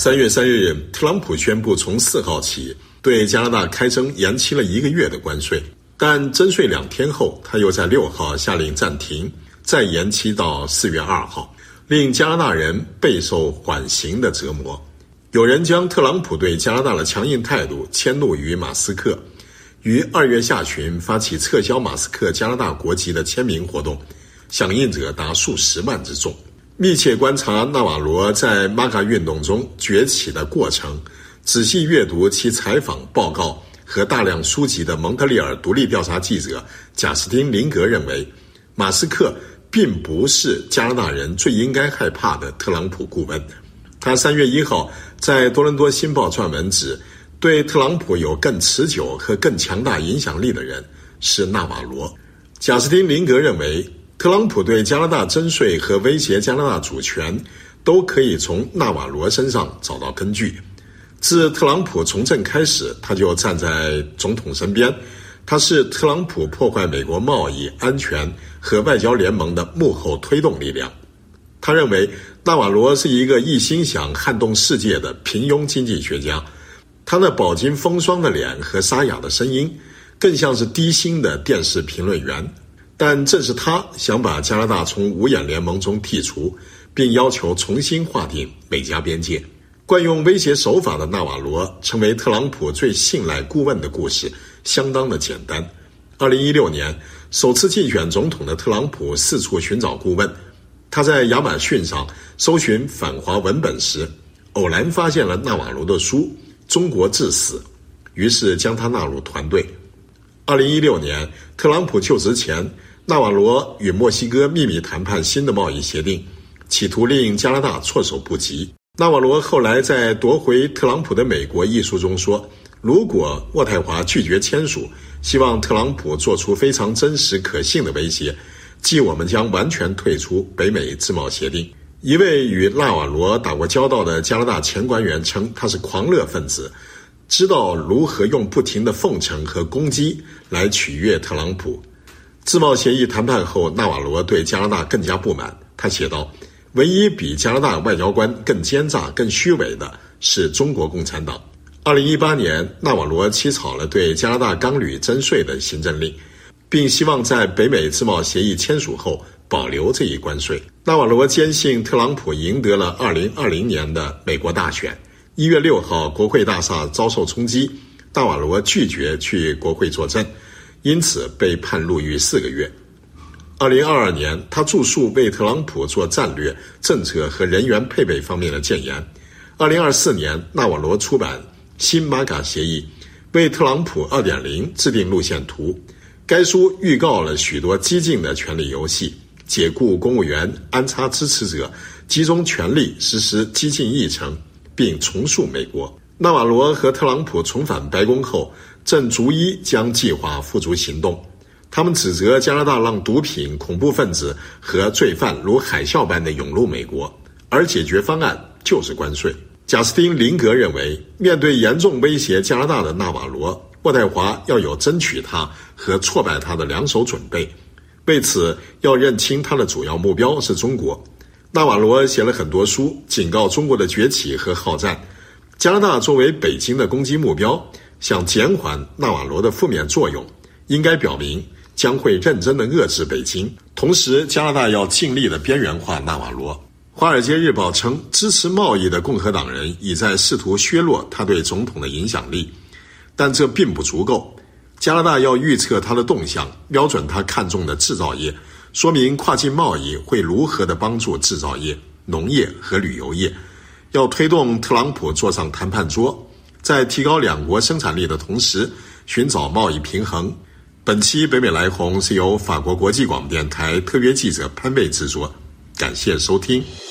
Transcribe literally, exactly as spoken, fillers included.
三月三日，特朗普宣布从四号起对加拿大开征延期了一个月的关税，但征税两天后，他又在六号下令暂停，再延期到四月二号，令加拿大人备受缓刑的折磨。有人将特朗普对加拿大的强硬态度迁怒于马斯克，于二月下旬发起撤销马斯克加拿大国籍的签名活动，响应者达数十万之众。密切观察纳瓦罗在 M A G A 运动中崛起的过程，仔细阅读其采访报告和大量书籍的蒙特利尔独立调查记者贾斯汀·林格认为，马斯克并不是加拿大人最应该害怕的特朗普顾问。他三月一号在多伦多新报撰文指，对特朗普有更持久和更强大影响力的人是纳瓦罗。贾斯汀·林格认为，特朗普对加拿大征税和威胁加拿大主权都可以从纳瓦罗身上找到根据。自特朗普从政开始，他就站在总统身边，他是特朗普破坏美国贸易、安全和外交联盟的幕后推动力量。他认为纳瓦罗是一个一心想撼动世界的平庸经济学家，他那饱经风霜的脸和沙哑的声音更像是低薪的电视评论员。但正是他想把加拿大从五眼联盟中剔除，并要求重新划定美加边界。惯用威胁手法的纳瓦罗成为特朗普最信赖顾问的故事相当的简单。二零一六年首次竞选总统的特朗普四处寻找顾问，他在亚马逊上搜寻反华文本时，偶然发现了纳瓦罗的书《中国至死》，于是将他纳入团队。二零一六年特朗普就职前，纳瓦罗与墨西哥秘密谈判新的贸易协定，企图令加拿大措手不及。纳瓦罗后来在夺回特朗普的美国一书中说，如果渥太华拒绝签署，希望特朗普做出非常真实可信的威胁，即我们将完全退出北美自贸协定。一位与纳瓦罗打过交道的加拿大前官员称，他是狂热分子，知道如何用不停的奉承和攻击来取悦特朗普。自贸协议谈判后，纳瓦罗对加拿大更加不满。他写道，唯一比加拿大外交官更奸诈、更虚伪的是中国共产党。二零一八年，纳瓦罗起草了对加拿大钢铝征税的行政令，并希望在北美自贸协议签署后保留这一关税。纳瓦罗坚信特朗普赢得了二零二零年的美国大选。一月六号，国会大厦遭受冲击，纳瓦罗拒绝去国会作证，因此被判入狱四个月。二零二二年，他著述为特朗普做战略、政策和人员配备方面的建言。二零二四年，纳瓦罗出版新 M A G A 协议，为特朗普 二点零 制定路线图。该书预告了许多激进的权力游戏，解雇公务员，安插支持者，集中权力实施激进议程，并重塑美国。纳瓦罗和特朗普重返白宫后，正逐一将计划付诸行动。他们指责加拿大让毒品、恐怖分子和罪犯如海啸般的涌入美国，而解决方案就是关税。贾斯汀·林格认为，面对严重威胁加拿大的纳瓦罗，渥太华要有争取他和挫败他的两手准备。为此，要认清他的主要目标是中国。纳瓦罗写了很多书，警告中国的崛起和好战。加拿大作为北京的攻击目标，想减缓纳瓦罗的负面作用，应该表明将会认真地遏制北京。同时，加拿大要尽力地边缘化纳瓦罗。华尔街日报称，支持贸易的共和党人已在试图削弱他对总统的影响力，但这并不足够。加拿大要预测他的动向，瞄准他看重的制造业，说明跨境贸易会如何地帮助制造业、农业和旅游业。要推动特朗普坐上谈判桌，在提高两国生产力的同时寻找贸易平衡。本期北美来红是由法国国际广播电台特约记者潘贝制作，感谢收听。